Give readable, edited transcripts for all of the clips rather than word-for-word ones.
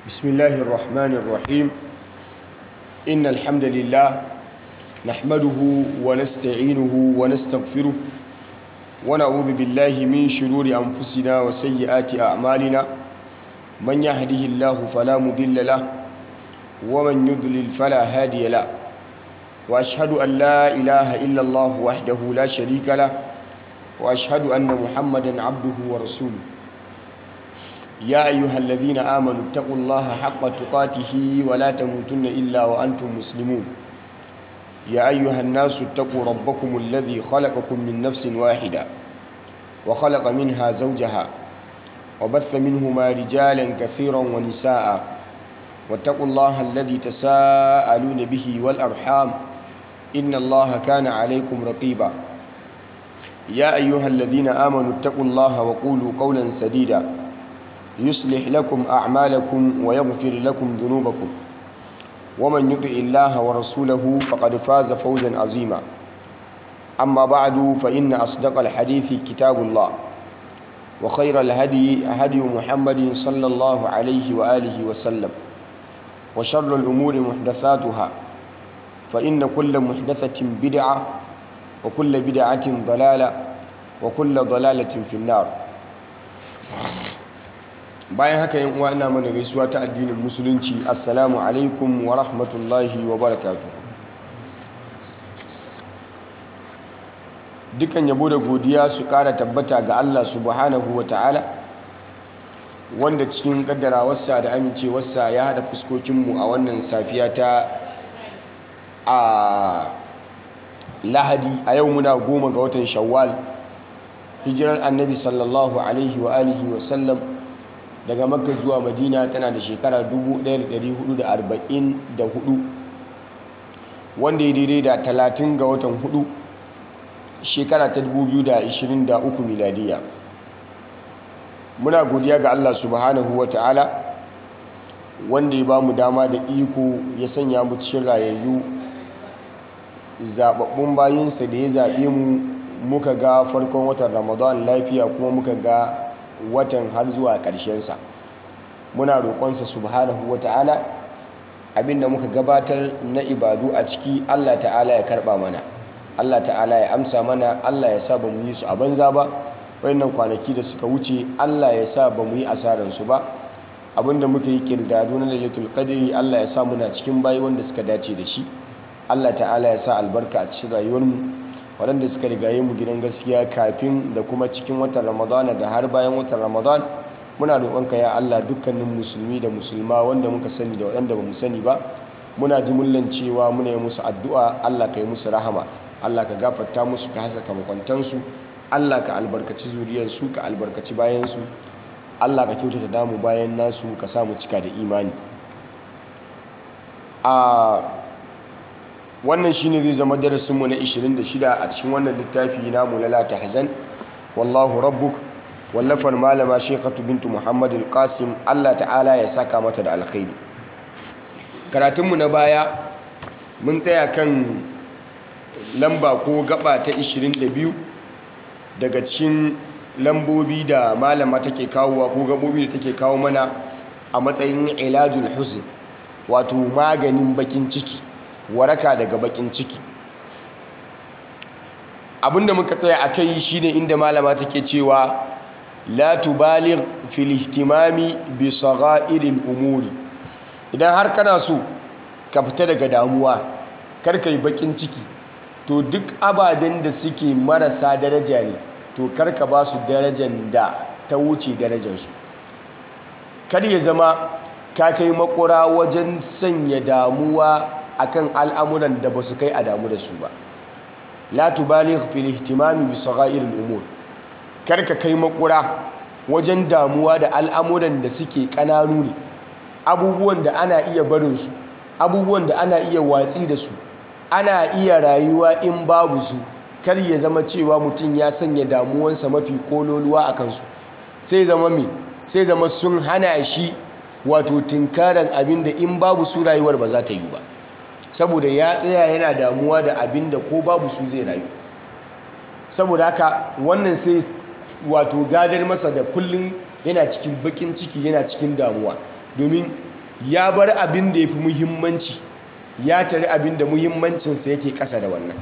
بسم الله الرحمن الرحيم إن الحمد لله نحمده ونستعينه ونستغفره ونعوذ بالله من شرور أنفسنا وسيئات أعمالنا من يهده الله فلا مضل له ومن يضلل فلا هادي له وأشهد أن لا إله إلا الله وحده لا شريك له وأشهد أن محمدا عبده ورسوله يا أيها الذين آمنوا اتقوا الله حق تقاته ولا تموتن إلا وأنتم مسلمون يا أيها الناس اتقوا ربكم الذي خلقكم من نفس واحدة وخلق منها زوجها وبث منهما رجالا كثيرا ونساء واتقوا الله الذي تساءلون به والأرحام إن الله كان عليكم رقيبا يا أيها الذين آمنوا اتقوا الله وقولوا قولا سديدا يصلح لكم أعمالكم ويغفر لكم ذنوبكم ومن يطع الله ورسوله فقد فاز فوزا عظيما أما بعد فإن أصدق الحديث كتاب الله وخير الهدي هدي محمد صلى الله عليه وآله وسلم وشر الأمور محدثاتها فإن كل محدثة بدعة وكل بدعة ضلالة وكل ضلالة في النار. bayan haka yan uwa ina mana gaisuwa ta addinin musulunci, assalamu alaikum wa rahmatullahi wa barakatuh. dukan yabo da godiya su kara tabbata ga Allah subhanahu wa ta'ala, wanda cikin kaddarawarsa da amincewarsa ya hada fuskokinmu a wannan safiya ta lahadi. A yau muna 10 ga watan shawwal, hijirar annabi sallallahu alaihi wa alihi wa sallam daga makka zuwa madina tana da shekara 1444, wanda ya daidai da 30 ga watan 4 shekara ta 2023 miladiya. muna godiya ga Allah subhanahu wa ta'ala wanda ya ba mu dama da iko ya sanya mu cikin rayayyu zababbun bayinsa da ya zaɓe mu muka ga farkon watan ramadan lafiya, kuma muka ga watan har zuwa ƙarshensa. muna roƙonsa subhanahu wa ta'ala abinda muka gabatar na ibadu a ciki Allah ta'ala ya karɓa mana, Allah ta'ala ya amsa mana, Allah ya sa ba mu yi su a banza ba. wayannan kwanaki da suka wuce Allah ya sa ba mu yi asararsu ba. abinda muka yi kirdado na lailatul qadri Allah ya sa muna cikin bayi wanda suka dace da shi. Allah ta'ala ya sa albarka a cikin rayuwarmu. waɗanda suka rigaye mu gidan gaskiya kafin da kuma cikin watan ramadana da har bayan watan ramadan, muna roƙonka ya Allah dukkanin musulmi da musulma wanda muka sani da waɗanda ba mu sani ba, muna jimillan cewa muna yi musu addu'a Allah ka yi musu rahama, Allah ka gafarta musu, ka haskaka makwantansu, Allah ka albarkaci zuriyarsu, ka albarkaci bayansu, Allah ka kyautata damu bayan nasu, ka samu cika da imani. wannan shine zai zama darasinmu na 26 a cikin wannan littafi namu na la tahzan wallahu rabbuk, wallafar malama Sheikhatu bintu Muhammad al-Qasim, Allah ta'ala ya saka mata da alkhairi. karatunmu na baya mun tsaya kan lamba ko gaba ta 22 daga cikin lambobi da malama take kawowa ko gabobi da take kawo mana a matsayin ilajul huzn, wato maganin bakin ciki, waraka daga bakin ciki. abinda muka tsaya a kai shine inda malama take cewa la tubaligh fil ihtimami bi sagha'iril umuri. idan har kana so ka fita daga damuwa, kar kai bakin ciki, to duk ababen da suke marasa daraja ne, to kar ka ba su darajar da ta wuce darajarsu. kar ya zama ka kai makura wajen sanya damuwa akan al'amuran da ba su kai a damu da su ba. la tubaligh fil ihtimami bi sagha'iril umur. kar ka kai makura wajen damuwa da al'amuran da suke kananu ne, abubuwan da ana iya barin su, abubuwan da ana iya watsi da su, ana iya rayuwa in babu su. kar ya zama cewa mutum ya sanya damuwansa mafi kololuwa a kansu, sai zama sun hana shi wato tinkaran abin da in babu su rayuwar ba za ta yi ba, saboda ya tsaya yana damuwa da abin da ko babu su zai rayu. saboda haka wannan sai wato gadar masa da kullum yana cikin bakin ciki, yana cikin damuwa, domin ya bar abin da ya fi muhimmanci ya tare abin da muhimmancinsa yake ƙasa da wannan.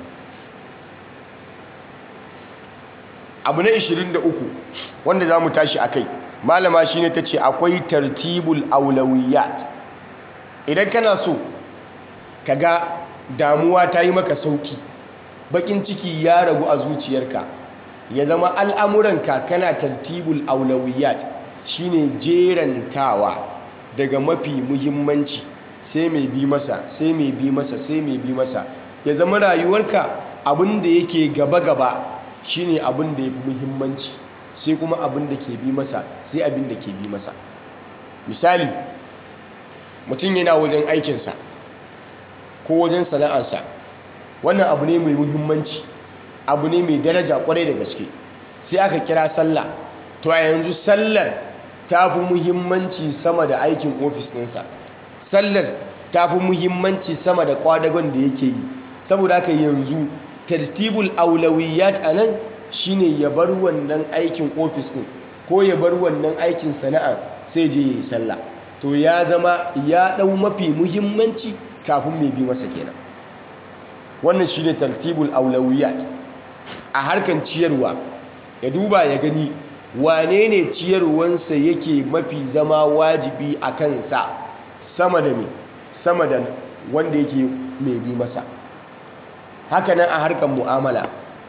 Abu na 23 wanda za mu tashi a kai, malama shi ne ta ce akwai tartibul aulawiyat. Idan kana so ka ga damuwa ta yi maka sauki, bakin ciki ya ragu a zuciyarka, ya zama al'amuranka kana tartibul aulawiyat, shine jerantawa daga mafi muhimmanci sai mai bi masa sai mai bi masa sai mai bi masa, ya zama rayuwarka abin da yake gaba-gaba shine abin da ya fi muhimmanci, sai kuma abin da ke bi masa sai abin da ke bi masa. Misali, mutum yana wajen aikinsa ko wajen sana'arsa, wannan abu ne mai muhimmanci, abu ne mai daraja kwarai da gaske, sai aka kira sallah, to a yanzu sallar ta fi muhimmanci sama da aikin ofis ɗinsa, sallar ta fi muhimmanci sama da kwadagon da yake yi. Saboda haka yanzu tartibul aulawiyat a nan shine ya bar wannan aikin ofis ɗin ko ya bar wannan aikin sana'a sai je yi sallah, to ya zama ya ɗau mafi muhimmanci kafin mai bi masa kenan. Wannan shine tartibul aulawiyat. A harkan ciyarwa ya duba ya gani wane ne ciyarwansa yake mafi zama wajibi a kansa sama da wanda yake mai bi masa. Haka nan a harkan mu'amala,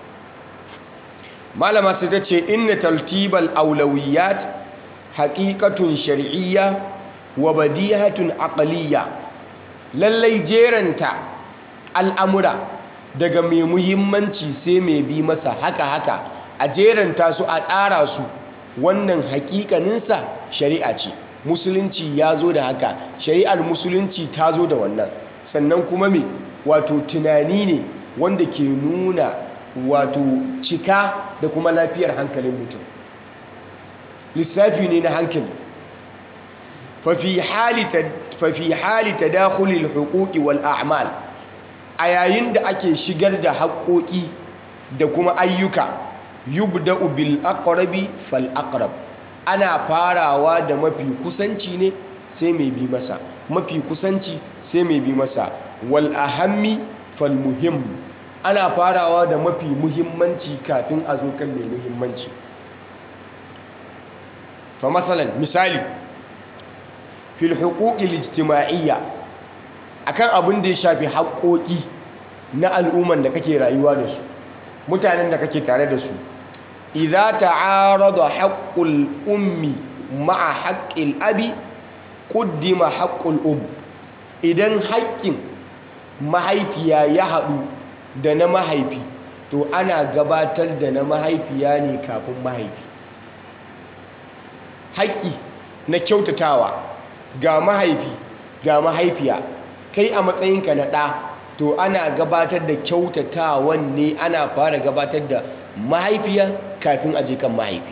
malama sai ta ce inna tartibal aulawiyat haqiqatun shar'iyya wa badihatun aqliyya. Lallai jeranta al'amura daga mai muhimmanci sai mai bi masa haka a jeranta su a tsara su, wannan haƙiƙaninsa shari'a ce. Musulunci ya zo da haka, shari'ar musulunci ta zo da wannan. Sannan kuma me, wato tunani ne wanda ke nuna wato cika da kuma lafiyar hankalin mutum, lissafi ne na hankali. fafi hali tadakhulil huquqi wal a'mal, a yayin da ake shigar da haƙoƙi da kuma ayyuka, yubda'u bil aqrabi fal aqrab, ana farawa da mafi kusanci ne sai mai bi masa, mafi kusanci sai mai bi masa. Wal ahammi fal muhim, ana farawa da mafi muhimmanci kafin a zo kan mai muhimmanci. Fa masalan, misali, fil huquqil ijtima'iyya, akan abin da ya shafi haƙoƙi na al'umman da kake rayuwa da su, mutanen da kake tare da su. Idza ta'arada haqqul ummi ma'a haqqil abi quddima haqqul idan haƙƙin mahaifiya ya haɗu da na mahaifi, to ana gabatar da na mahaifiya ne kafin mahaifi. Haƙƙi na kyautatawa ga mahaifi ga mahaifiya, kai a matsayinka na ɗa, to ana gabatar da kyautatawan ne, ana fara gabatar da mahaifiya kafin aje kan mahaifi.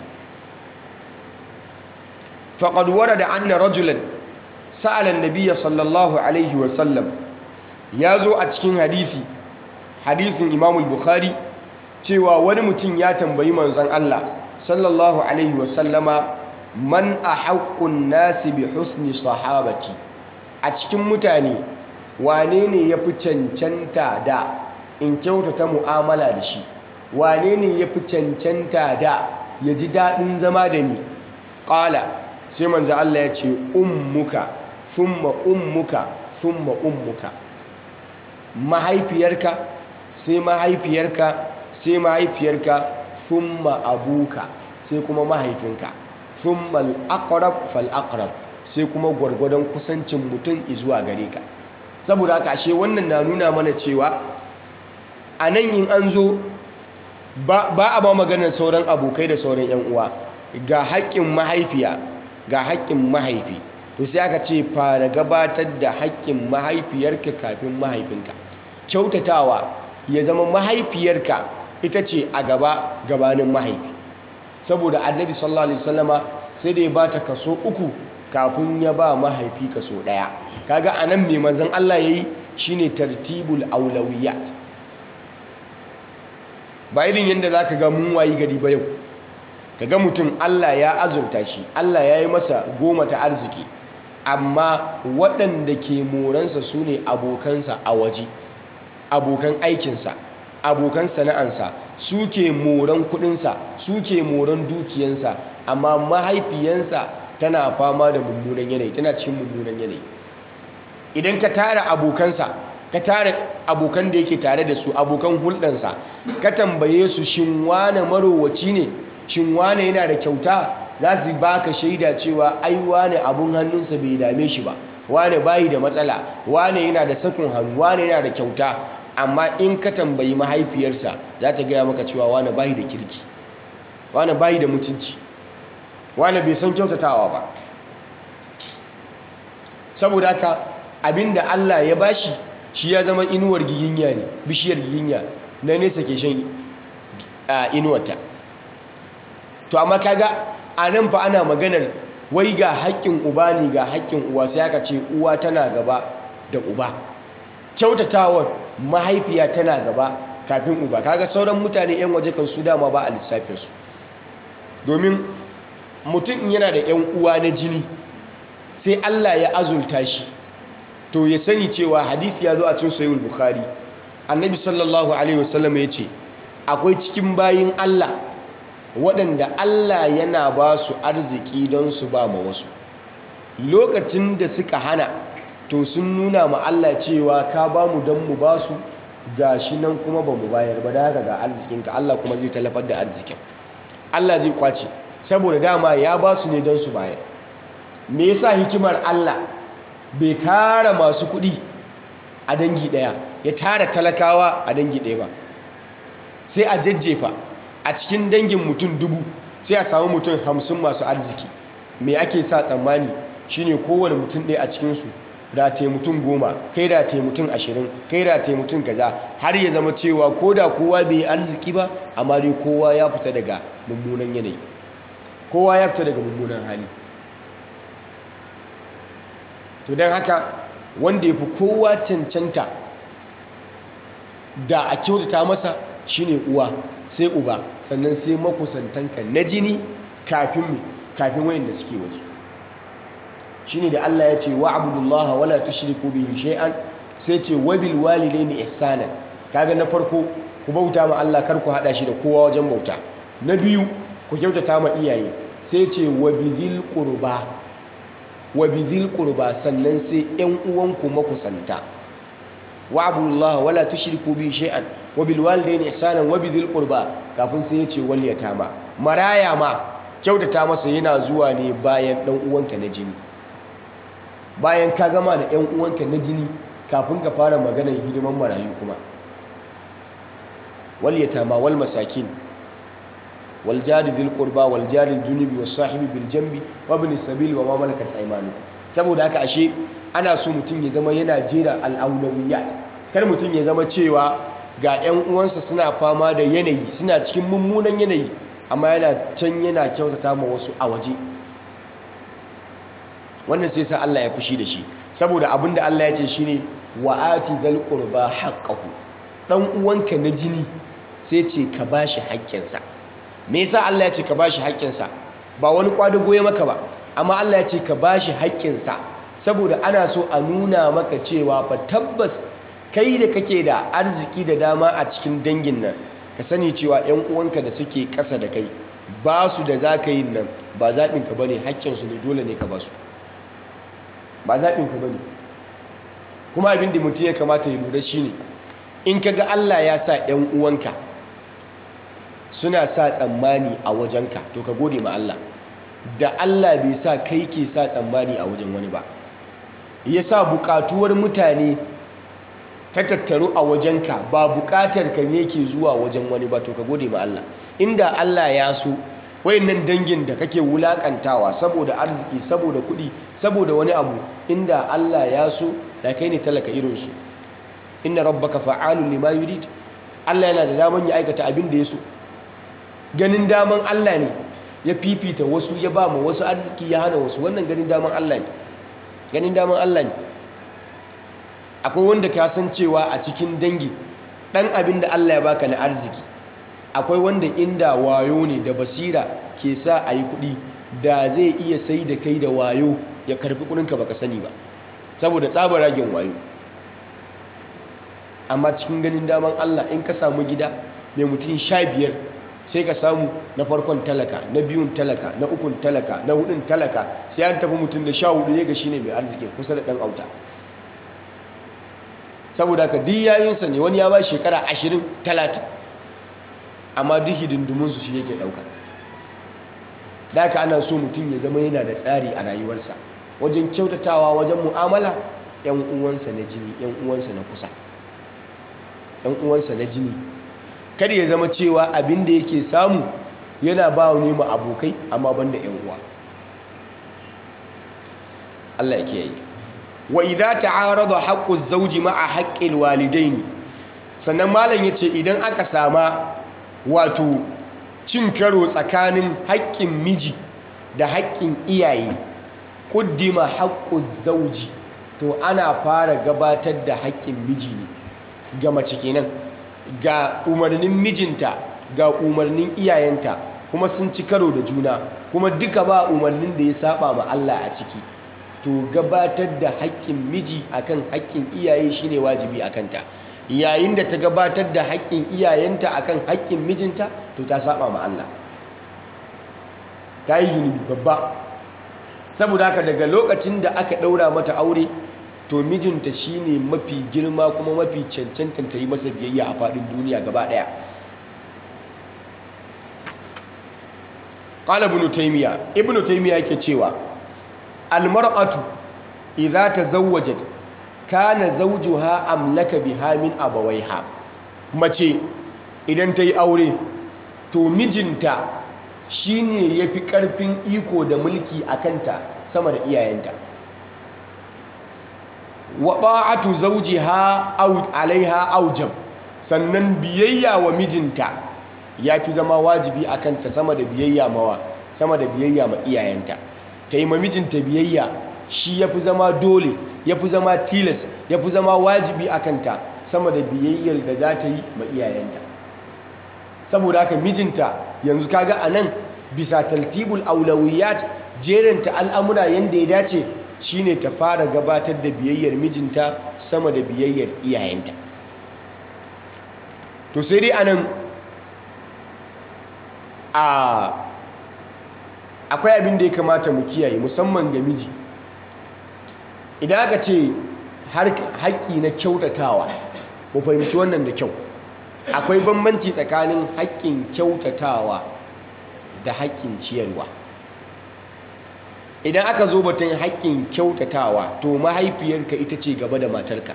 faqad warada anna rajulan sa'ala an-nabiy sallallahu alaihi wa sallam, yazo a cikin hadisin Imam al-Bukhari cewa wani mutum ya tambayi manzon Allah sallallahu alaihi wa sallama, man ahaqqun nasi bi husni sahabati, a cikin mutane wane ne yafi cancanta da in kyautata mu'amala da shi, wane ne yafi cancanta da ya ji daɗin zama da ni? Qala, sai manzo Allah ya ce ummuka thumma ummuka thumma ummuka, mahaifiyarka sai mahaifiyarka sai mahaifiyarka, thumma abuka sai kuma mahaifinka, thumma al-aqrab fal-aqrab, sai kuma gwargwadon kusancin mutum zuwa gare ka. Saboda haka ashe wannan na nuna mana cewa a nan in an zo ba a ba maganar sauran abokai da sauran 'yan uwa, ga haƙƙin mahaifiya ga haƙƙin mahaifi, to sai aka ce fara gabatar da haƙƙin mahaifiyarka kafin mahaifinka. Kyautatawa ya zama mahaifiyarka ita ce a gabanin mahaifi, saboda annabi sallallahu alaihi wasallama sai da ya bata kaso 3 kafin ya ba mahaifi kaso 1. Kaga anan mai manzon Allah yayi shine tartibul aulawiyat. Ba irin yanda zaka ga mun wayi gari ba yau, kaga mutum Allah ya azurta shi, Allah ya yi masa goma ta arziki, amma waɗanda ke moransa su ne abokansa a waje, abokan aikinsa, abokan sana'ansa, suke moran kuɗinsa, suke moran dukiyansa, amma mahaifiyansa tana fama da mummunan yanayi, tana cikin mummunan yanayi. Idan ka tara abokansa, ka tara abokan da yake tare da su, abokan hulɗansa, ka tambaye su shin wane marowaci ne, shin wane yana da kyauta, za su baka shaida cewa ai wane abun hannunsa bai dame shi ba, wane bayi da matsala, wane yana da sakun hannu, wane yana da kyauta. Amma in ka tambayi mahaifiyarsa za ta gaya maka cewa wane bayi da kirki, wane bayi da mutunci, wane bai san kyautatawa ba. Saboda haka abinda Allah ya bashi shi ya zama inuwar giginya ne, bishiyar giginya na nesa ke shan inuwarta. To amma kaga a nan fa ana maganar wai ga haƙƙin uba ne ga haƙƙin uwa, sai aka ce uwa tana gaba da uba, kyautatawar mahaifiya tana gaba kafin uba. Kaga sauran mutane 'yan waje kan su dama ba a lissafinsu, domin mutum yana da 'yan uwa na jini sai Allah ya azulta shi, to ya sani cewa hadisi ya zo a cikin sahihul bukhari, annabi sallallahu alaihi wasallam ya ce akwai cikin bayin Allah waɗanda Allah yana ba su arziki don su ba ma wasu. Lokacin da suka hana, to sun nuna ma Allah cewa ka ba mu don mu ba su, ga shi nan kuma ba mu bayar ba, da haka ga arzikinka. Allah kuma zai talafar da arzikin, Allah zai kwace, saboda dama ya ba su ne don su bayar. Me yasa hikimar Allah bai tara masu kuɗi a dangi ɗaya, ya tara talakawa a dangi ɗaya ba? Sai a jajjefa a cikin dangin mutum 1000 sai a samu mutum 50 masu arziki. Me ake sa tsammani shine kowane mutum ɗaya a cikinsu rataye mutum 10, kai rataye mutum 20, kai rataye mutum kaza, har ya zama cewa ko da kowa bai arziki ba, amma dai kowa ya fita daga mummunan yanayi, kowa ya fita daga mummunan hali. To don haka wanda ya fi kowa cancanta da a kyautata masa shine uwa, sai uba, sannan sai makusantanka na jini kafin wayanda suke waje. Shine da Allah ya ce wa'budullaha wala tushriku bihi shay'an, sai ce wabil walidaini ihsanan. Kaga na farko ku bauta ma Allah, kar ku hada shi da kowa wajen bauta. Na biyu ku kyautata ma iyaye, sai ce wabidhil qurba, sannan sai ƴan uwanku makusanta. wa'budullaha wala tushriku bihi shay'an wabil walidaini ihsanan wabidhil qurba, kafin sai ya ce wal yatama. Maraya ma kyautata masa yana zuwa ne bayan ɗan uwanka na jini. Bayan ka gama da 'yan uwanka na jini, kafin ka fara maganar hidiman marayu kuma. Wal yatama wal masakin wal jari dhil qurba wal jari junubi was sahibi bil janbi wa ibn sabil wa ma malakat aymanukum. Saboda haka ashe ana so mutum ya zama yana jera al-awlawiyat. Kar mutum ya zama cewa ga 'yan uwansa suna fama da yanayi, suna cikin mummunan yanayi, amma yana kyautata ma wasu a waje. Wannan sai sa Allah ya fushi da shi, saboda abinda Allah ya ce shine wa'ati zal qurba haqqahu. Dan uwanka na jini sai ce ka bashi haƙƙinsa. Me yasa Allah ya ce ka bashi haƙƙinsa? Ba wani kwadago ya maka ba, amma Allah ya ce ka bashi haƙƙinsa saboda ana so a nuna maka cewa fa tabbas kai da kake da arziki da dama a cikin dangin nan, ka sani cewa 'yan uwanka da suke ƙasa da kai ba su da zaka yin nan ba zaɓinka bane, haƙƙinsu ne, dole ne ka ba su. Ba zaɓinka ba ne. Kuma abin da mutum ya kamata ya lura shi ne, in ka ga Allah ya sa ‘yan uwanka suna sa tsammani a wajenka, to ka gode ma Allah. Da Allah bai sa kai ke sa tsammani a wajen wani ba, ya sa buƙatuwar mutane ta tattaru a wajenka, ba buƙatar ka ne ke zuwa wajen wani ba, to ka gode ma Allah. Inda Allah ya so wayannan dangin da kake wulakantawa saboda arziki, saboda kuɗi, saboda wani abu, inda Allah ya so da kai ne talaka irinsu. Inna rabbaka fa'alun lima yurid. Allah yana da daman ya aikata abin da ya so. Ganin daman Allah ne ya fifita wasu, ya ba mu wasu arziki, ya hana wasu. Wannan ganin daman Allah ne. Ganin daman Allah ne. Akwai wanda ka san cewa a cikin dangi dan abin da Allah ya baka na arziki, akwai wanda inda wayo ne da basira ke sa a yi kuɗi, da zai iya sai da kai da wayo ya karbi kudinka baka sani ba saboda tsabar ragen wayo. Amma cikin ganin daman Allah in ka samu gida mai mutum 15 sai ka samu na farkon talaka, na biyun talaka, na ukun talaka, na hudun talaka, sai an tafi mutum da 14 ne ga shine mai arziki kusa da dan auta. Saboda ka duk yayinsa ne, wani ya ba shekara 20 30 amma duk hidindimunsu shi yake dauka. Da haka ana so mutum ya zama yana da tsari a rayuwarsa wajen kyautatawa, wajen mu'amala, yan uwansa na jini, yan uwansa na kusa, yan uwansa na jini. Kada ya zama cewa abin da yake samu yana ba ne ma abokai amma banda yan uwa. Allah ya kiyaye. Wa idza ta'arada haqqu az-zawji ma'a haqqi al-walidayn, sannan malam yace idan aka sama wato cin karo tsakanin haƙƙin miji da haƙƙin iyaye, ƙuddima haƙƙun zauji, to ana fara gabatar da haƙƙin miji ne ga mace kenan, ga umarnin mijinta ga umarnin iyayenta, kuma sun ci karo da juna, kuma duka ba umarnin da ya saba ma Allah a ciki, to gabatar da haƙƙin miji akan haƙƙin iyaye shine wajibi akanta. Yayin da ta gabatar da haƙƙin iyayenta akan haƙƙin mijinta, to ta saba ma Allah, ta yi zunubi babba. Saboda haka daga lokacin da aka ɗaura mata aure, to mijinta shine mafi girma kuma mafi cancantan ta yi masa biyayya a faɗin duniya gaba ɗaya. Qala ibnu taymiya yake cewa almar'atu idza tazawwajat kana zawjuha amlaka biha min abawaiha. Mace idan ta yi aure, to mijinta shine yafi karfin iko da mulki akanta sama da iyayenta. Wa ta'atu zawjiha aw alaiha awjab, sannan biyayya wa mijinta yafi zama wajibi akanta sama da biyayya ma iyayenta. Ta yi ma mijinta biyayya shi yafi zama dole, yafi zama tilas, yafi zama wajibi akanta sama da biyayyar da za ta yi ma iyayenta. Saboda haka mijinta yanzu kaga anan bisa tartibul aulawiyat, jeranta al'amura yanda ya dace shine ta fara gabatar da biyayyar mijinta sama da biyayyar iyayenta. To sai dai anan akwai abin da ya kamata mu kiyaye musamman ga miji. Idan aka ce haƙƙi na kyautatawa, mu fahimci wannan da kyau. Akwai bambanci tsakanin haƙƙin kyautatawa da haƙƙin ciyarwa. Idan aka zo batun haƙƙin kyautatawa, to mahaifiyarka ita ce gaba da matarka.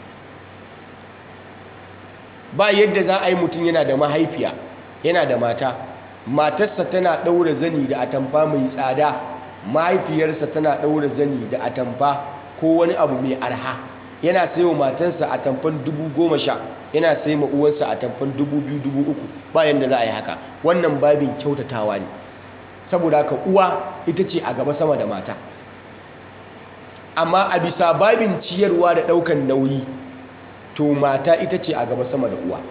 Ba yadda za a yi mutum yana da mahaifiya, yana da mata, matarsa tana ɗaura zani da atamfa mai tsada, mahaifiyarsa tana ɗaura zani da atamfa ko wani abu mai arha, yana sayo matarsa atamfan 10,000, yana sai ma uwarsa atamfan 2,000 3,000. Ba yanda za a yi haka. Wannan babin kyautatawa ne. Saboda haka uwa ita ce a gaba sama da mata. Amma a bisa babin ciyarwa da ɗaukan nauyi, to mata ita ce a gaba sama da uwa.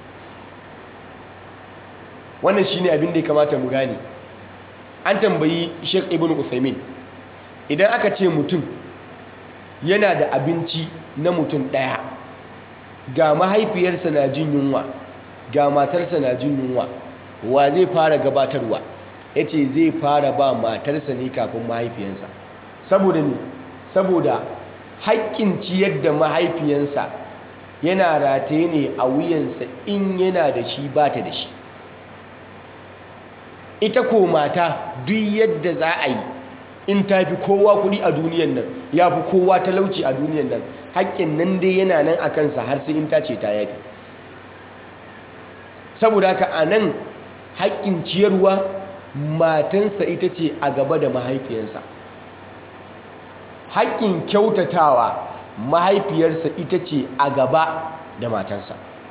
Wannan shine abin da ya kamata mu gane. An tambayi Sheikh Ibn Uthaymeen, idan aka ce mutum yana da abinci na mutum ɗaya, ga mahaifiyarsa na jin yunwa, ga matarsa na jin yunwa, wa zai fara gabatarwa? Ya ce zai fara ba matarsa ne kafin mahaifiyarsa. Saboda ne? Saboda haƙƙin ciyar da mahaifiyansa yana rataye ne a wuyansa in yana da shi ba ta da shi. Ita ko mata duk yadda za a yi, in ta fi kowa kuɗi a duniyan nan, ya fi kowa talauci a duniyan nan, haƙƙin nan dai yana nan a kansa har sai in ta ce ta yafi. Saboda haka a nan haƙƙin ciyarwa, matansa ita ce a gaba da mahaifiyarsa. Haƙƙin kyautatawa, mahaifiyarsa ita ce a gaba da matansa.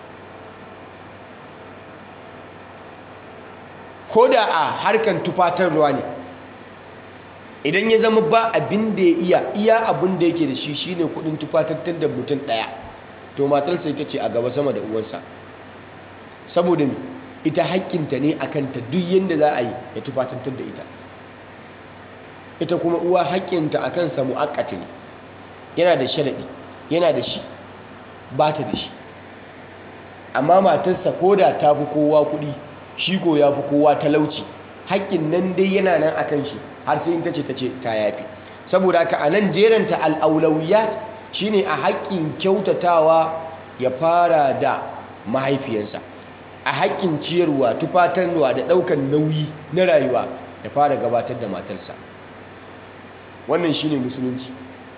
Ko da a harkan tufatarwa ne, idan ya zama ba abin da ya iya abin da yake da shi shine kudin tufatattar da mutum ɗaya, to matarsa ita ce a gaba sama da uwansa. Saboda ita haƙƙinta ne a kanta duk yadda za a yi ya tufatattar da ita. ita kuma uwa haƙƙinta a kansa mu'akkati ne, yana da sharaɗi, yana da shi ba ta da shi. Amma matarsa ko da ta fi kowa kuɗi shi ko ya fi kowa talauci, haƙƙin nan dai yana nan a kan shi har sai ta ce ta yafi. Saboda haka a nan jeranta al'aulawiyat shi ne a haƙƙin kyautatawa ya fara da mahaifiyarsa, a haƙƙin ciyarwa, tufatarwa da ɗaukar nauyi na rayuwa ya fara gabatar da matarsa. Wannan shi ne musulunci.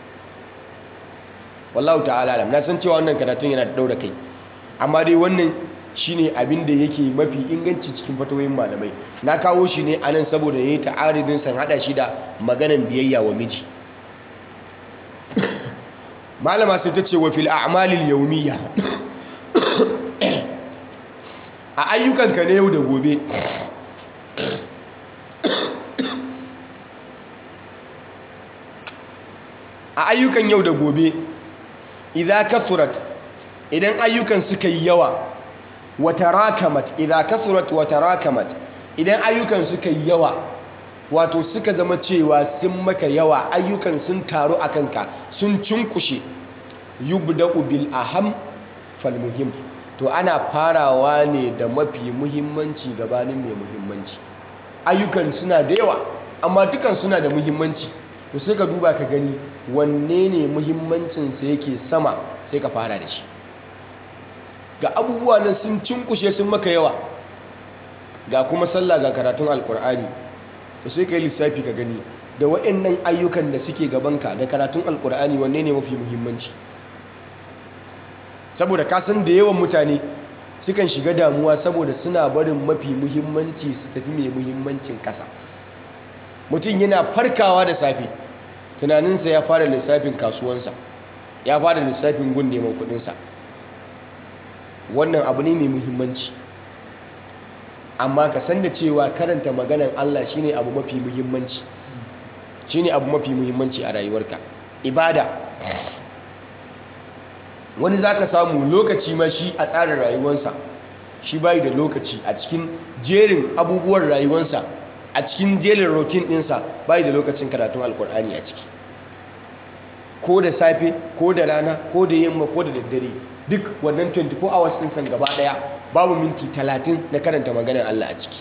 Wallahu ta'ala alam. Na san cewa wannan karatun yana da ɗaura kai, amma dai wannan shi ne abin da yake mafi inganci cikin fatawoyin malamai. Na kawo shi ne a nan saboda ya yi ta'aridin san haɗa shi da maganan biyayya wa miji. Malama sai ta ce wa fil a'malil yawmiyya a ayyukanka na yau da gobe a ayyukan yau da gobe idza kathurat, idan ayyukan suka yi yawa, wa tarakamat, idza kathurat wa tarakamat, idan ayyukan suka yi yawa wato suka zama cewa sun maka yawa, ayyukan sun taru a kanka sun cunkushe, yubda'u bil aham fal muhim, to ana farawa ne da mafi muhimmanci gabanin mai muhimmanci. Ayyukan suna da yawa amma dukan suna da muhimmanci, to sai ka duba ka gani wanne ne muhimmancinsa yake sama sai ka fara da shi. Ga abubuwa nan sun cinkushe sun maka yawa, ga kuma sallah ga karatun alkur'ani, to sai ka yi lissafi ka gani da waɗannan ayyukan da suke gabanka da karatun alkur'ani wanne ne mafi muhimmanci. Saboda ka san da yawan mutane sukan shiga damuwa saboda suna barin mafi muhimmanci su tafi mai muhimmancin kasa. Mutum yana farkawa da safe tunaninsa ya fara lissafin kasuwansa, ya fara lissafin gun neman kudinsa. Wannan abu ne mai muhimmanci, amma ka san da cewa karanta maganan Allah shine abu mafi muhimmanci, shine abu mafi muhimmanci a rayuwarka. Ibada, wani zaka samu lokaci ma shi a tsarin rayuwarsa shi bai da lokaci a cikin jerin abubuwan rayuwarsa, a cikin jerin routine ɗinsa bai da lokacin karatun alkur'ani a ciki, ko da safe ko da rana ko da yamma ko da daddare, duk wannan 24 hours ɗinsa gaba ɗaya babu minti 30 na karanta maganar Allah a ciki.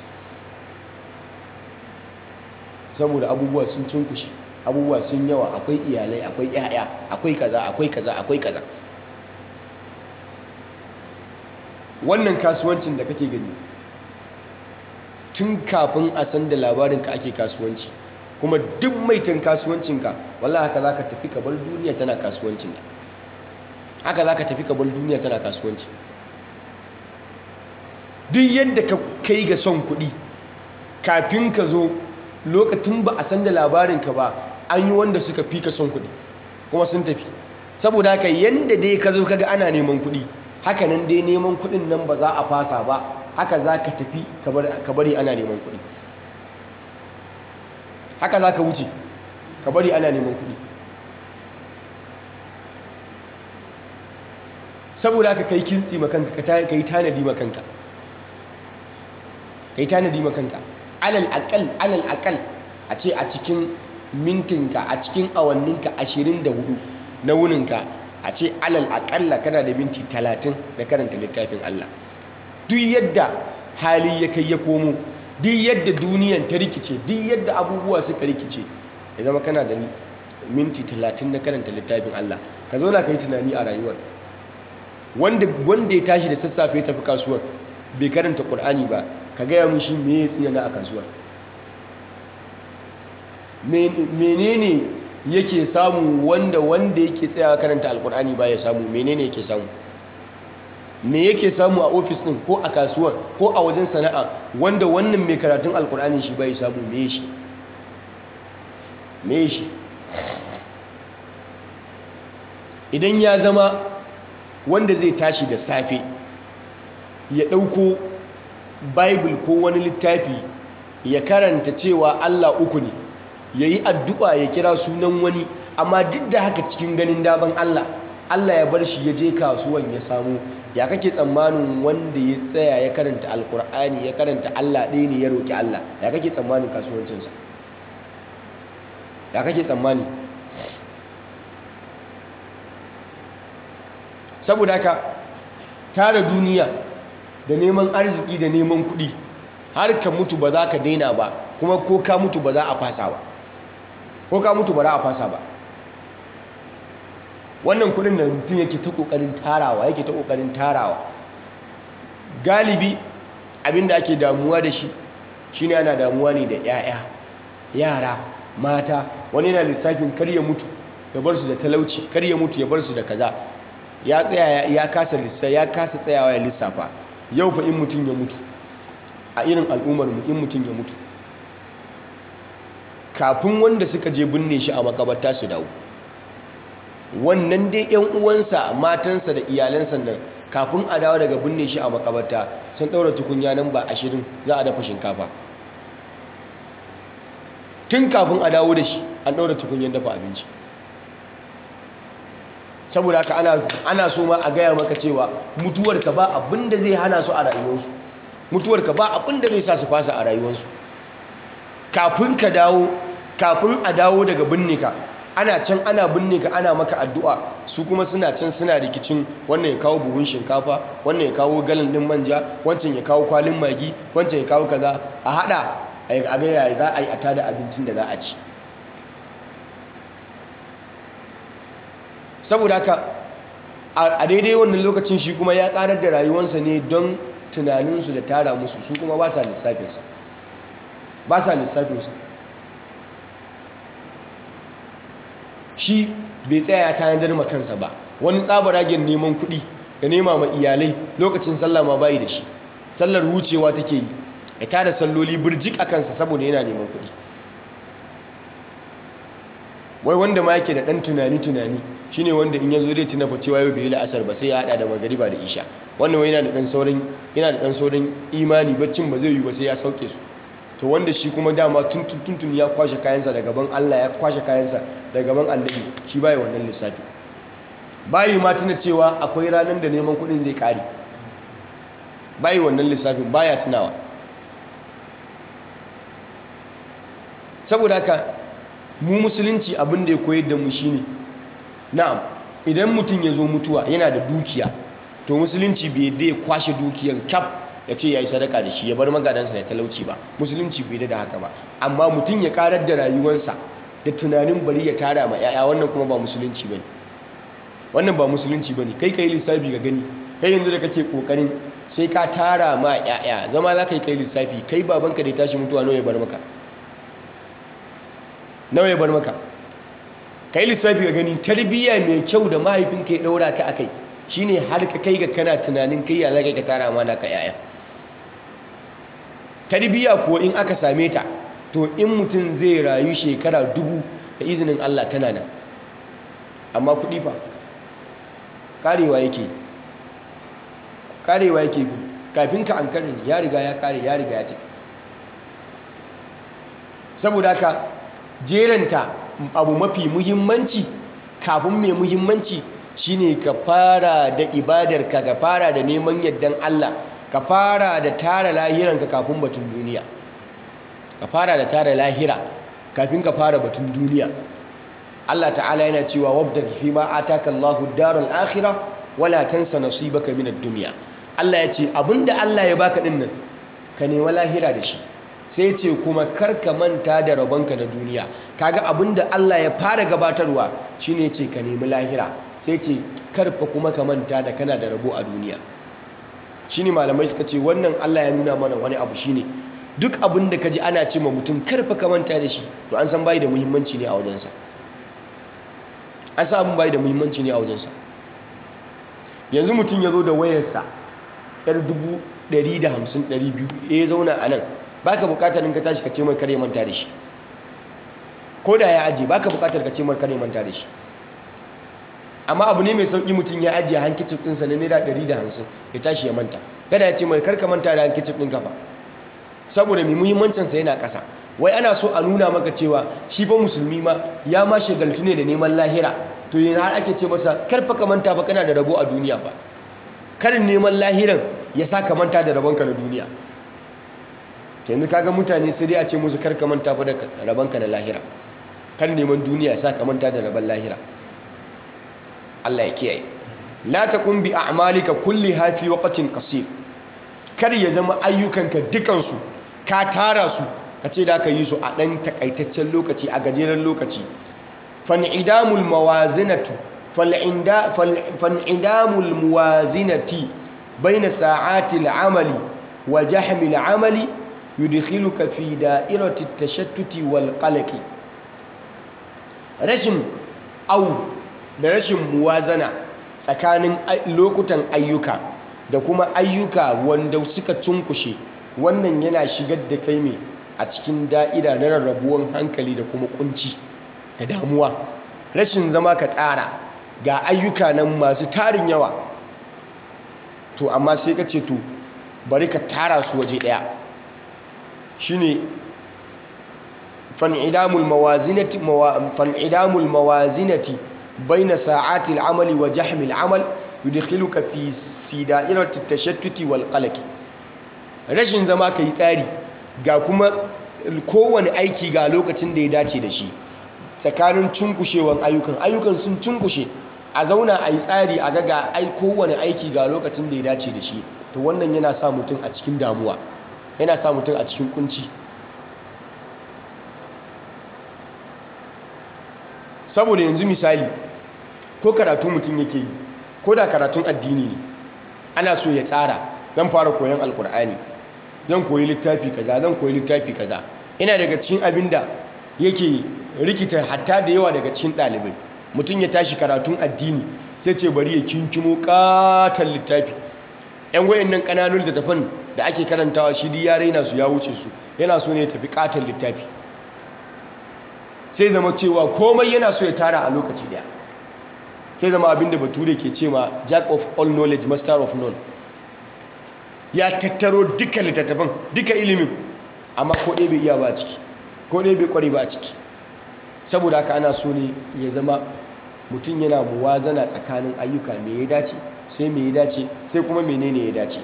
Saboda abubuwa sun cunkushe, abubuwa sun yawa, akwai iyalai, akwai 'ya'ya, akwai kaza akwai kaza akwai kaza. Wannan kasuwancin da kake gani tun kafin a san da labarinka ake kasuwanci, kuma duk maitin kasuwancinka wallahi haka zaka tafi ka bar duniya tana kasuwancin da haka zaka tafi ka bar duniya tana kasuwanci. Duk yadda ka kai ga son kuɗi kafin ka zo lokacin ba a san da labarinka ba, an yi wanda suka fi ka son kuɗi kuma sun tafi. Saboda haka yanda dai ka zo kaga ana neman kuɗi, haka nan dai neman kuɗin nan ba za a fasa ba, haka za ka tafi ka bari ana neman kuɗi, haka za ka wuce ka bari ana neman kuɗi. Saboda haka kai kintsi makanka, ka yi tanadi makanka, ka yi tanadi makanka. Alal akal a ce a cikin mintinka, a cikin awanninka 24 na wuninka, a ce alal akalla kana da minti 30 da karanta littafin Allah. Duk yadda hali ya kai ya komo, duk yadda duniyan ta rikice, duk yadda abubuwa suka rikice, ya zama kana da minti 30 na karanta littafin Allah. Ka zauna ka yi tunani a rayuwar. Wanda ya tashi da sassafe ya tafi kasuwar bai karanta Qur'ani ba, ka gaya mun shi me ya tsina a kasuwar. Menene yake samu wanda yake tsayawa karanta alkur'ani ba ya samu? Menene yake samu? Me yake samu a ofis din ko a kasuwar ko a wajen sana'a wanda wannan mai karatun alkur'ani shi bai samu? Me shi? Me shi? Idan ya zama wanda zai tashi da safe ya ɗauko Bible ko wani littafi ya karanta cewa Allah uku ne, ya yi addu'a ya kira sunan wani, amma duk da haka cikin ganin daban Allah ya bar shi ya je kasuwan ya samu, ya kake tsammanin wanda ya tsaya ya karanta alkur'ani ya karanta Allah ɗaya ne ya roƙi Allah, ya kake tsammanin kasuwancinsa? ya kake tsammani? Saboda haka tara duniya da neman arziki da neman kuɗi har ka mutu ba za ka daina ba, kuma ko ka mutu ba za a fasa ba, ko ka mutu ba za a fasa ba. Wannan kuɗin da mutum yake ta ƙoƙarin tarawa galibi abinda ake damuwa da shi shine ana damuwa ne da 'ya'ya, yara, mata. Wani yana lissafin kar ya mutu ya bar su da talauci, kar ya mutu ya bar su da kaza. Ya kasa tsayawa ya lissafa yau fa in mutum ya mutu a irin al'ummar mu, in mutum ya mutu kafin wanda suka je binne shi a makabarta su dawo, wannan dai 'yan uwansa, matansa da iyalansa nan kafin a dawo daga binne shi a makabarta sun ɗaura tukunya nan ba 20 za a dafa shinkafa. Tun kafin a dawo da shi an ɗaura tukunyan dafa abinci. Saboda haka ana so ma a gaya maka cewa mutuwarka ba abin da zai hana su a rayuwarsu, mutuwarka ba abin da zai sa su fasa a rayuwarsu. Kafin a dawo daga binne ka, ana can ana binne ka ana maka addu'a, su kuma suna can suna rikicin wannan ya kawo buhun shinkafa, wannan ya kawo galan din manja, wancan ya kawo kwalin magi, wancan ya kawo kaza, a hada a ga yaya za a yi a tada abincin da za a ci. Saboda haka a daidai wannan lokacin shi kuma ya karar da rayuwarsa ne don tunaninsu da tara musu, su kuma ba sa lissafinsa. Shi bai tsaya ya tanadar ma kansa ba, wani tsabaragen neman kuɗi da nema ma iyalai lokacin sallah ma bayi da shi, sallar wucewa take yi, ya tada salloli birjik a kansa saboda yana neman kuɗi. Wai wanda ma yake da ɗan tunani shine wanda in yazo zai tuna fa cewa yau bai yi la'asar ba sai ya hada da magariba da isha. Wannan wai yana da ɗan sauran imani, baccin ba zai yi ba sai ya sauke su. To wanda shi kuma dama tuntun ya kwashe kayansa daga gaban Allah, ya kwashe kayansa daga gaban Annabi, shi bai wannan lissafi. Bai ma tuna cewa akwai ranar da neman kuɗin zai kare. Bai wannan lissafin, baya tunawa. Saboda haka mu musulunci abin da ya koyar da mu shine, na'am, idan mutum ya zo mutuwa yana da dukiya, to musulunci bai yadda ya kwashe dukiyar kaf ya ce ya yi sadaka da shi ya bar magadansa ya talauci ba. Musulunci bai da haka ba. Amma mutum ya karar da rayuwarsa da tunanin bari ya tara ma 'ya'ya, wannan kuma ba musulunci bane. Wannan ba musulunci bane. Kai kai lissafi ga gani, kai yanzu da kake kokarin sai ka tara ma 'ya'ya, zama za ka yi kai lissafi, kai babanka da ya tashi mutuwa nawa ya bar maka? Nawa ya bar maka? Kai lissafi ga gani, tarbiyya mai kyau da mahaifinka ya daura ka akai shine har ka kai ga kana tunanin kai ya zaka ka tara ma naka 'ya'ya. Tarbiyya kuwa in aka same ta, to in mutum zai rayu shekara 1000 da izinin Allah tana nan. Amma kuɗi fa karewa yake kafin ka ankare ya riga ya kare, ya riga ya tafi. Saboda haka jeranta abu mafi muhimmanci kafin mai muhimmanci shine ka fara da ibadarka, ka fara da neman yardan Allah, ka fara da tara lahiranka kafin batun duniya. Ka fara da tara lahira kafin ka fara batun duniya. Allah ta'ala yana cewa wabtaghi fima ataka Allahu ad-daral akhirah wala tansa nasibaka min ad-dunya. Allah ya ce abinda Allah ya baka din nan ka nemi lahira da shi. Sai ce kuma karka manta da rabonka na duniya. Kaga abinda Allah ya fara gabatarwa shine ce ka nemi lahira. Sai ce karfa kuma ka manta da kana da rabo a duniya. Shine malamai suka ce wannan Allah ya nuna mana wani abu shine duk abinda kaji ana ce ma mutum karfa ka manta da shi, to an san bai da muhimmanci ne a wajensa. An san abin bai da muhimmanci ne a wajensa. Yanzu mutum ya zo da wayarsa yar 150-200 ya zauna a nan, baka bukatar in ka tashi ka ce mai kare manta da shi. Ko da ya ajiye baka bukatar ka ce mai kare manta da shi. Amma abu ne mai sauki mutum ya ajiye hankicin ɗinsa na naira 150 ya tashi ya manta. Kada ya ce mai karka manta da hankicin ɗinka ba, saboda mai muhimmancinsa yana ƙasa. Wai ana so a nuna maka cewa shi fa musulmi ma ya ma shagaltu ne da neman lahira. To yana har ake ce masa karfa ka manta ba kana da rabo a duniya ba. Karin neman lahiran ya sa ka manta da rabonka na duniya. Yanzu kaga mutane sai dai a ce musu karka manta fa da rabonka na lahira. kan neman duniya ya sa ka manta da rabon lahira. Allah ya kiyaye. La taqum bi a'malika kulliha fi waqtin qasir. Kar ya zama ayyukanka dukansu ka tara su ka ce da ka yi su a ɗan takaitaccen lokaci, a gajeren lokaci. Fan'idamul mawazinatu fan'idamul muwazinati baina sa'atil amali wa jahmil amali yudkhiluka fi da'irati tashattuti wal qalqi. Rashin da rashin muwazana tsakanin lokutan ayyuka da kuma ayyuka wanda suka cunkushe, wannan yana shigar da kai mai a cikin da'ira na rarrabuwan hankali da kuma kunci da damuwa. Rashin zama ka tsara ga ayyuka nan masu tarin yawa, to amma sai ka ce to bari ka tara su waje daya. Shine fan'idamul mawazinati baina sa'atil amali wa jahmil amal yudkhiluka fi da'irati tashattuti wal qalqi. Rashin zama kai tsari ga kuma kowane aiki ga lokacin da ya dace da shi, tsakanin cunkushewan ayyukan sun cunkushe, a zauna a yi tsari a ga kowane aiki ga lokacin da ya dace da shi, to wannan yana sa mutum a cikin damuwa, yana sa mutum a cikin kunci. Saboda yanzu misali, ko karatu mutum yake yi, ko da karatun addini ne, ana so ya tsara, zan fara koyon alkur'ani, zan koyi littafi kaza, zan koyi littafi kaza. Ina daga cikin abin da yake rikita hatta da yawa daga cikin ɗalibai. Mutum ya tashi karatun addini sai ce bari ya kinkimo katon littafi. 'Yan wayannan ƙananun littattafan da ake karantawa shi ya raina su, ya wuce su, yana so ne ya tafi katon littafi. Sai zama cewa komai yana so ya tara a lokaci daya. Sai zama abin da bature ke ce ma jack of all knowledge master of none. Ya tattaro duka littattafan, duka ilimin, amma ko ɗaya bai iya ba a ciki, ko ɗaya bai ƙware ba a ciki. Saboda haka ana so ne ya zama mutum yana muwazana tsakanin ayyuka, me ya dace, sai me ya dace, sai kuma menene ya dace.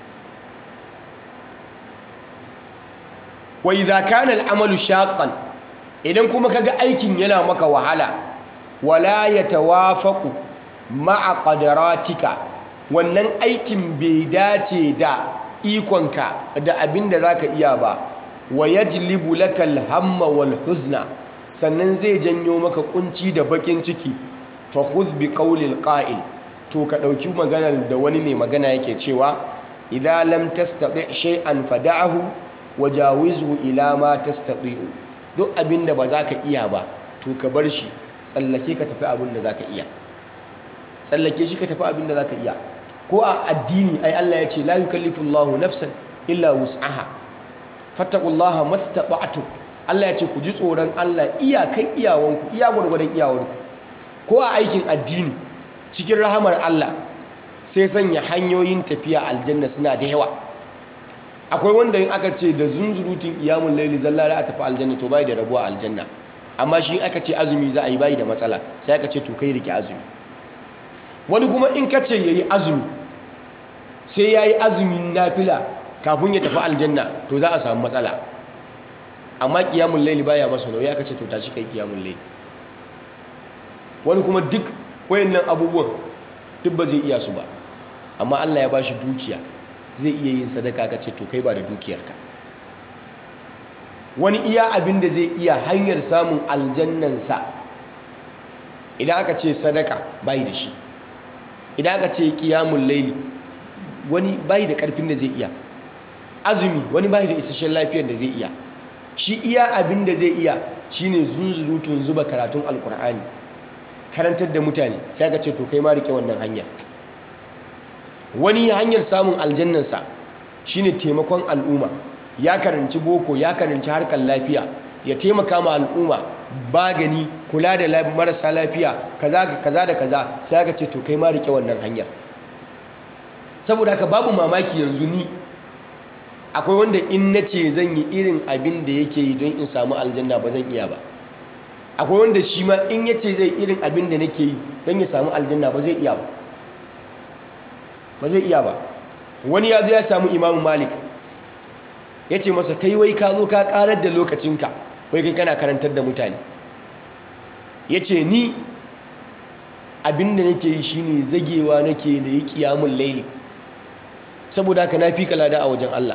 Wa idza kana al-amalu shaqqan, idan kuma kaga aikin yana maka wahala, wala yatawafaqu ma'a qadaratika, wannan aikin bai dace da ikonka da abinda zaka iya ba, wa yajlibu lakal hamma wal huzna, sannan zai janyo maka kunci da bakin ciki, fa khudh bi qawlil qa'il, to ka dauki maganar da wani mai magana yake cewa idza lam tastati shay'an fada'ahu wajawizhu ila ma tastati'u. Duk abinda ba za ka iya ba to ka bar shi, tsallake ka tafi abin da za ka iya, tsallake shi ka tafi abin da za ka iya. Ko a addini ai Allah ya ce la yukallifu Allahu nafsan illa wus'aha fattaqullaha mastata'tum. Allah ya ce ku ji tsoron Allah iyakan iyawanku, iya gwargwadon iyawanku. Ko a aikin addini cikin rahamar Allah sai sanya hanyoyin tafiya aljanna suna da yawa. Akwai wanda in aka ce da zunzurutun iyamul laili zalla a tafi aljanna to bai da rabuwa aljanna, amma shi aka ce azumi za a yi bai da matsala, sai aka ce to kai rike azumi. Wani kuma in ka ce yayi azumi sai yayi azumin nafila kafin ya tafi aljanna to za a samu matsala. Amma qiyamul laili baya masa nauyi, aka ce to tashi kai qiyamul laili. Wani kuma duk wayannan abubuwan duk ba zai iya su ba, amma Allah ya bashi dukiya zai iya yin sadaka, ka ce to kai ba da dukiyarka. Wani iya abin da zai iya hanyar samun aljannansa, idan aka ce sadaka bai da shi, idan aka ce qiyamul laili wani bai da karfin da zai iya, azumi wani bai da isasshen lafiyar da zai iya. Shi iya abin da zai iya shine zunzurutun zuba karatun alkur'ani, karantar da mutane, sai aka ce to kai ma rike wannan hanya. Wani hanyar samun aljannansa shine taimakon al'umma, ya karanci boko, ya karanci harkar lafiya, ya taimaka ma al'umma, bagani, kula da marasa lafiya, kaza da kaza, sai aka ce to kai ma rike wannan hanyar. Saboda haka babu mamaki yanzu ni akwai wanda in nace zan yi irin abin da yake yi don in samu aljanna ba zan iya ba. Akwai wanda shi ma in yace zai irin abin da nake yi don ya samu aljanna ba zai iya ba, ba zai iya ba. Wani ya zo ya samu Imam Malik ya ce masa kai wai ka zo ka karar da lokacinka, wai kai kana karantar da mutane. yace ni abinda nake yi shine zagewa nake da yi qiyamul layli saboda haka na fi kalada a wajen Allah.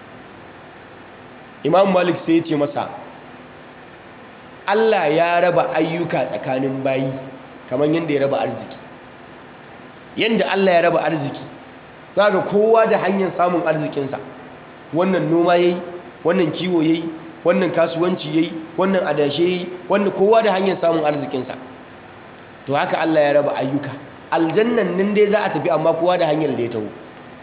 Imam Malik sai ya ce masa Allah ya raba ayyuka tsakanin bayi kamar yadda ya raba arziki. Yadda Allah ya raba arziki za ga kowa da hanyar samun arzikinsa, wannan noma yayi, wannan kiwo yayi, wannan kasuwanci yayi, wannan adashe yayi, wannan kowa da hanyar samun arzikinsa. To haka Allah ya raba ayyuka. Aljannan nan dai za a tafi amma kowa da hanyar da ya taho.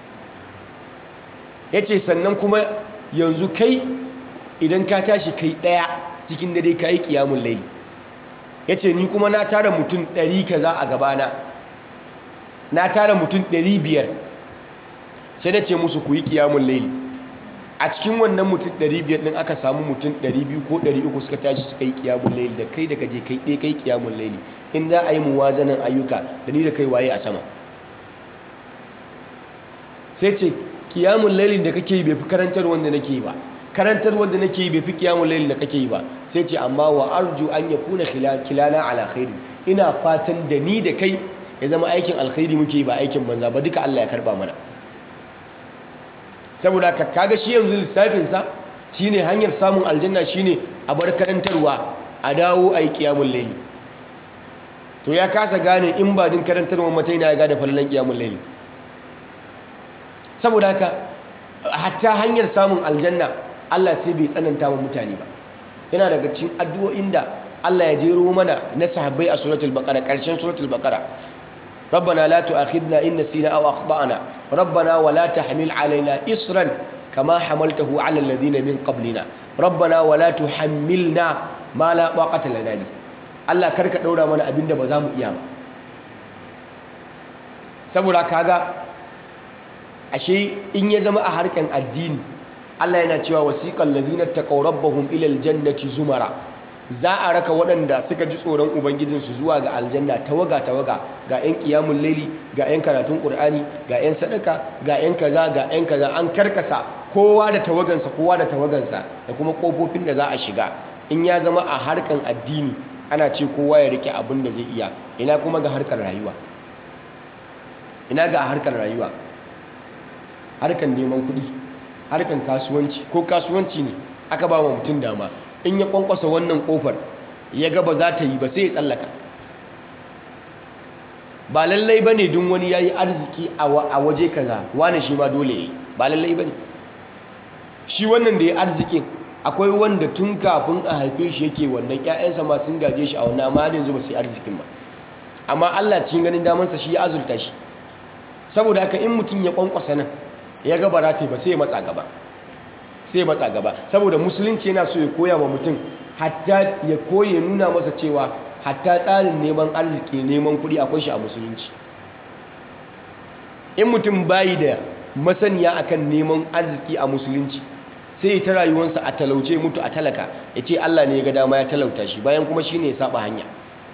Yace sannan kuma yanzu kai idan ka tashi kai daya cikin dare kai qiyamul layl. Yace ni kuma na tara mutum 100 kaza a gabana. Na tara mutum 500. Sai na ce musu ku yi qiyamul layl. A cikin wannan mutum 500 din aka samu mutum 200 ko 300 suka tashi suka yi qiyamul layl da kai da kaje kai dai kai qiyamul layl. In za a yi muwazanan ayyuka da ni da kai waye a sama. Sai ce qiyamul layl da kake yi bai fi karantar wanda nake yi ba. Karantar wanda nake yi bai fi qiyamul layl da kake yi ba. Sai ce amma wa arju an yakuna khilana ala khairi. Ina fatan da ni da kai ya zama aikin alkhairi muke yi ba aikin banza ba, duka Allah ya karba mana. Saboda kaga shi yanzu lissafinsa shine hanyar samun aljanna shine a bar karantarwa a dawo a yi qiyamul layl. To ya kasa gane in ba din karantarwa mata yana ya gane falalan qiyamul layl. Saboda haka hatta hanyar samun aljanna Allah sai bai tsananta wa mutane ba. Yana daga cikin addu'o'in da Allah ya jero mana na sahabbai a suratul baqara, karshen suratul baqara. ربنا لا تؤاخذنا إن نسينا أو أخطأنا ربنا ولا تحمل علينا إصرا كما حملته على الذين من قبلنا ربنا ولا تحملنا ما لا طاقة لنا به. Allah karka daura mana abinda ba za mu iya ba. Saboda kaga ashe in ya zama a harkan addini Allah yana cewa wasiqal ladina taqaw rabbahum ila aljannati zumara. Za a raka waɗanda suka ji tsoron ubangijinsu zuwa ga aljanna tawaga ga 'yan ƙiyamun laili, ga 'yan karatun ƙur'ani, ga 'yan sadaka, ga 'yan kaza an karkasa kowa da tawagansa da kuma ƙofofin da za a shiga. In ya zama a harkan addini ana ce kowa ya rike abin da zai iya, ina kuma ga harkar rayuwa, harkan neman kuɗi, harkan kasuwanci ko kasuwanci ne aka ba wa mutum dama, in ya kwankwasa wannan kofar ya ga ba za ta yi ba sai ya tsallaka. Ba lallai bane dun wani yayi arziki a waje kaza wani shi ma dole yayi, ba lallai bane. Shi wannan da ya arzikin akwai wanda tun kafin a haife shi yake wannan, ƴaƴansa ma sun gaje shi a wannan, amma har yanzu ba su yi arzikin ba. Amma Allah cikin ganin damansa shi ya azurta shi. Saboda haka in mutum ya kwankwasa nan ya ga ba za ta yi ba sai ya matsa gaba. Saboda musulunci yana so ya koya wa mutum, hatta ya koye nuna masa cewa hatta tsarin neman arziki, neman kuɗi akwai shi a musulunci. In mutum bayi da masaniya akan neman arziki a musulunci sai ta rayuwarsa a talauce mutu a talaka, ya ce Allah ne ya ga dama ya talauta shi, bayan kuma shi ne ya saba hanya.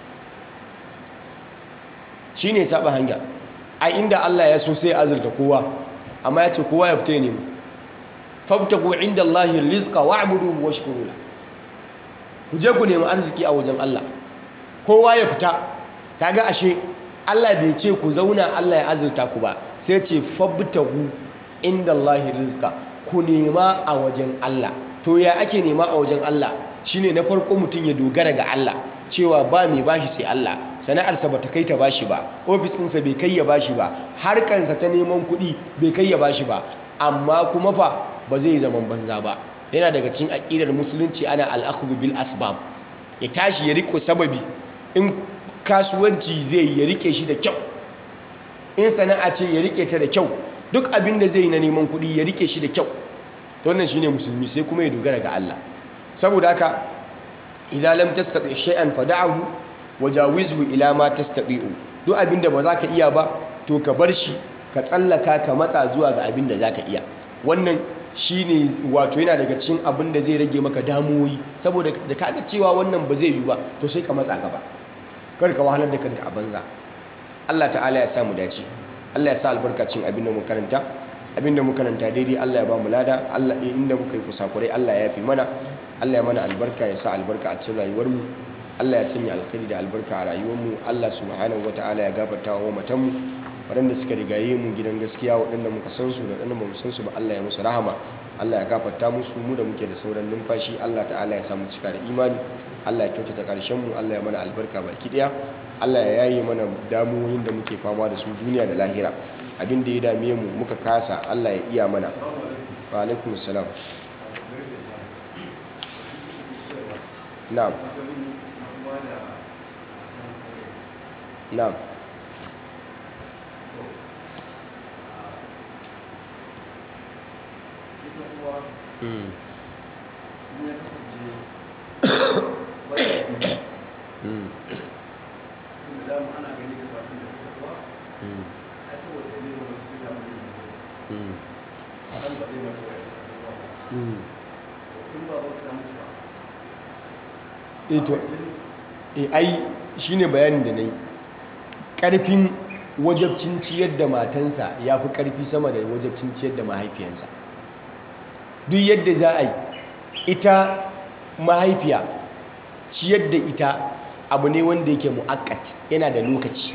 A inda Allah ya so sai ya azurta kowa, amma ya ce kowa ya fita ya nemo. fabtagu inda Allahi rizqa wa'buduhu washkuru la. Ku je ku nemi arziki a wajen Allah, kowa ya fita. Kaga ashe Allah bai ce ku zauna Allah ya azurta ku ba, sai ce fabtagu inda Allahi rizqa, ku nema a wajen Allah. To ya ake nema a wajen Allah? Shine na farko mutum ya dogara ga Allah cewa ba mai bashi sai Allah, sana'arsa bata kai ta bashi ba, ofis ɗinsa bai kai ya bashi ba, harkansa ta neman kuɗi bai kai ya bashi ba, amma kuma fa ba zai zaman banza ba. Yana daga cikin aqidar musulunci ana al-akhdhu bil asbab, ya tashi ya riko sababi. In kasuwanci zai ya rike shi da kyau, in sana'a ce ya rike ta da kyau, duk abin da zai yi na neman kuɗi ya rike shi da kyau. To wannan shine musulmi, sai kuma ya dogara ga Allah. Saboda haka idza lam tastati shay'an fad'ahu wajawizhu ila ma tastati'u. Duk abin da ba za ka iya ba to ka bar shi, ka tsallaka ka matsa zuwa ga abin da za ka iya. Wannan shine wato yana daga cikin abin da zai rage maka damuwoyi, saboda da kaga cewa wannan ba zai yi ba to sai ka matsa gaba, kar ka wahalar da kanka a banza. Allah ta'ala ya sa mu dace, Allah ya sa albarkacin abin da mu karanta, abin da mu karanta daidai Allah ya ba mu lada, Allah inda muka yi kusakurai Allah ya yafi mana, Allah ya mana albarka, ya sa albarka a cikin rayuwar mu. Allah ya sanya alkhairi da albarka a rayuwarmu. Allah subhanahu wataala ya gafarta wa matanmu waɗanda suka rigaye mu gidan gaskiya, waɗanda muka san su da waɗanda ba mu san su ba Allah ya musu rahama, Allah ya gafarta musu. Mu da muke da sauran numfashi Allah ta'ala ya samu cika da imani, Allah ya kyautata ƙarshen mu, Allah ya mana albarka baki ɗaya, Allah ya yaye mana damuwoyin da muke fama da su duniya da lahira. Abin da ya dame mu muka kasa Allah ya iya mana. Wa alaikum salam. Na'am. Na'am. Ai shine bayanin da nayi, ƙarfin wajabcin ciyar da matansa ya fi ƙarfi sama da wajabcin ciyar da mahaifiyansa. Duk yadda za a yi, ita mahaifiya ciyar da ita abu ne wanda yake mu'akkat, yana da lokaci,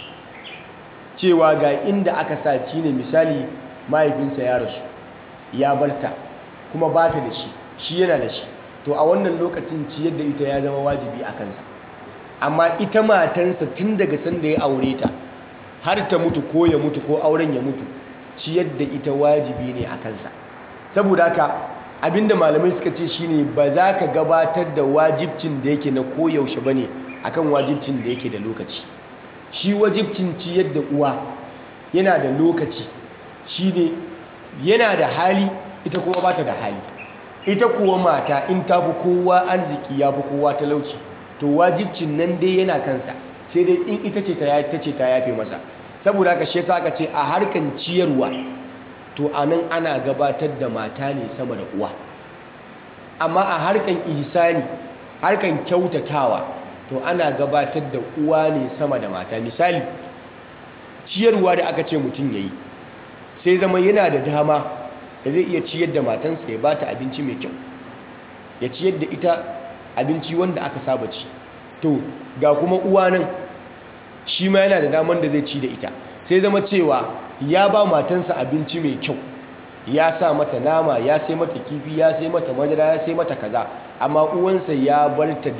cewa ga inda aka sa shi ne misali mahaifinsa ya rasu ya barta kuma ba ta da shi yana da shi, to a wannan lokacin ciyar da ita ya zama wajibi a kansa. Amma ita matansa tun daga sanda ya aure ta har ta mutu ko ya mutu ko auren ya mutu, ciyar da ita wajibi ne a kansa. Saboda haka abinda malamai suka ce shine ba za ka gabatar da wajibcin da yake na koyaushe bane akan wajibcin da yake da lokaci. Shi wajibcin ciyar da uwa yana da lokaci, shine yana da hali ita kuma ba ta da hali. Ita kuwa mata in ta fi kowa arziki ya fi kowa talauci, to wajibcin nan dai yana kansa, sai dai in ita ce ta yafe masa. Saboda haka shi yasa aka ce a harkan ciyarwa to anan ana gabatar da mata ne sama da uwa. Amma a harkan ihsani, harkan kyautatawa, to ana gabatar da uwa ne sama da mata. Misali, ciyarwa da aka ce mutum yayi, sai zama yana da dama da zai iya ciyar da matansa, ya bata abinci mai kyau, ya ciyar da ita abinci wanda aka saba ci, to ga kuma uwa nan shi ma yana da daman da zai ci da ita, sai zama cewa ya ba matansa abinci mai kyau, ya sa mata nama, ya sai mata kifi, ya sai mata madara, ya sai mata kaza, amma uwansa ya barta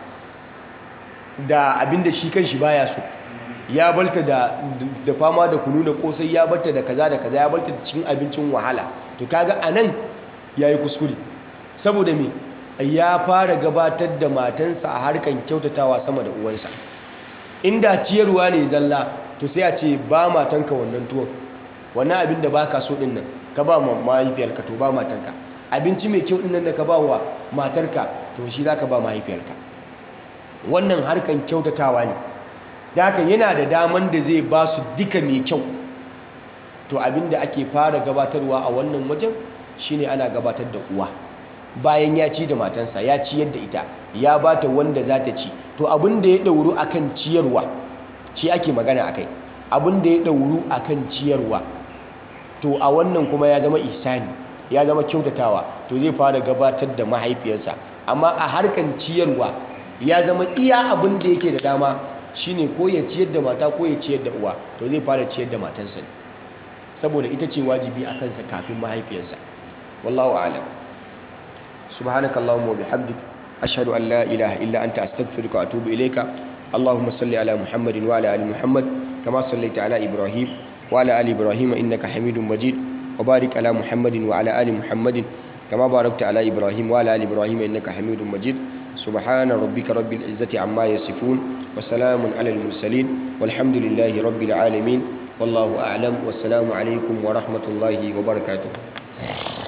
da abinda shi kanshi baya so, ya barta da fama da kunu da kosai, ya barta da kaza da kaza, ya barta da cikin abincin wahala. To kaga anan yayi kuskure, saboda me ya fara gabatar da matansa a harkan kyautatawa sama da uwansa. Inda ciyarwa ne zalla, to sai a ce ba matanka wannan tuwon, wannan abin da baka so din nan ka ba mahaifiyarka, to ba matanka. Abinci mai kyau din nan da ka ba wa matarka, to shi zaka ba mahaifiyarka. Wannan harkan kyautatawa ne, da haka yana da daman da zai ba su duka mai kyau. To abin da ake fara gabatarwa a wannan wajen shine ana gabatar da uwa. Bayan ya ci da matansa, ya ciyar da ita, ya bata wanda za ta ci, to abin da ya ɗauru akan ciyarwa shi ake magana akai. Abin da ya ɗauru akan ciyarwa, to a wannan kuma ya zama ihsani, ya zama kyautatawa, to zai fara gabatar da mahaifiyarsa. Amma a harkan ciyarwa ya zama iya abin da yake da dama shine ko ya ciyar da mata ko ya ciyar da uwa, to zai fara ciyar da matansa ne, saboda ita ce wajibi a kansa kafin mahaifiyarsa. Wallahu a'lam. سبحانك اللهم وبحمدك أشهد أن لا إله إلا أنت أستغفرك وأتوب إليك. اللهم صل على محمد وعلى آل محمد كما صليت على إبراهيم وعلى آل إبراهيم إنك حميد مجيد، وبارك على محمد وعلى آل محمد كما باركت على إبراهيم وعلى آل إبراهيم إنك حميد مجيد. سبحان ربك رب العزة عما يصفون وسلام على المرسلين والحمد لله رب العالمين. والله أعلم، والسلام عليكم ورحمة الله وبركاته.